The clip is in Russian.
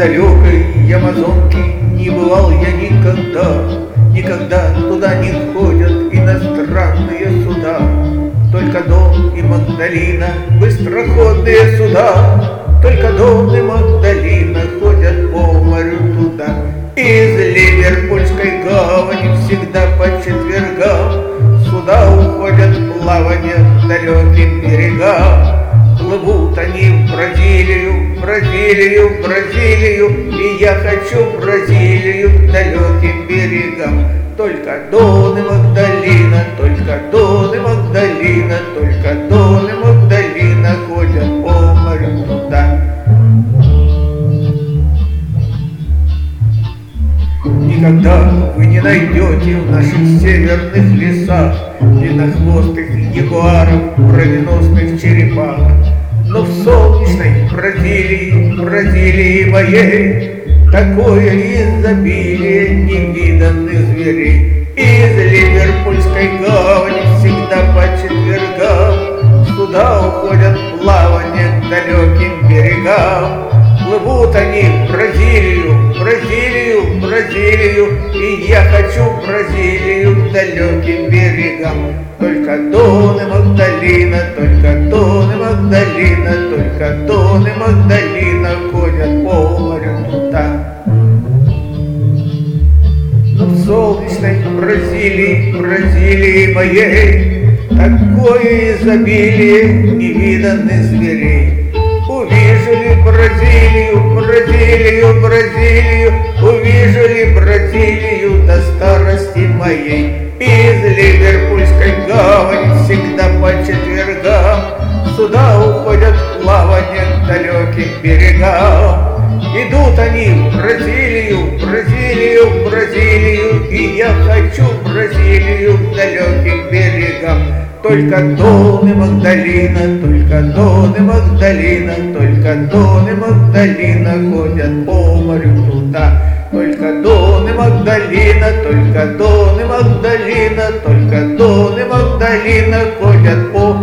далекой Амазонке не бывал я никогда. Никогда туда не ходят иностранные суда. Только Дон и Магдалина, быстроходные суда. Только Дон и Магдалина ходят по морю туда. Из Ливерпульской гавани всегда по четвергам суда уходят в плавание к далеким берегам. Плывут они в Бразилию, Бразилию, Бразилию, и я хочу в Бразилию к далеким берегам. Только Дон и Магдалина, только Дон и Магдалина, только Дон и Магдалина ходят по морю туда. Никогда вы не найдете в наших северных лесах длиннохвостых ягуаров, броненосных черепах. Но в солнечной Бразилии, Бразилии моей, такое изобилие невиданных зверей. Из Ливерпульской гавани всегда по четвергам суда уходят в плавание к далеким берегам. Плывут они в Бразилию, Бразилию, Бразилию, и я хочу в Бразилию к далеким берегам. Только Дон и Магдалина, только Дон и Магдалина, только Дон и Магдалина ходят по морю туда. Но в солнечной Бразилии, Бразилии моей, такое изобилие невиданных зверей. Увижу ли Бразилию, Бразилию, Бразилию, увижу ли Бразилию до старости моей. Из Ливерпульской гавани всегда по четвергам суда уходят в плавание к далеким берегам. Идут они в Бразилию, Бразилию, Бразилию, и я хочу в Бразилию к далеким берегам. Только Дон и Магдалина, только Дон и Магдалина, только Дон и Магдалина ходят по морю туда. Только Дон и Магдалина, только Дон и Магдалина, только Дон и Магдалина ходят по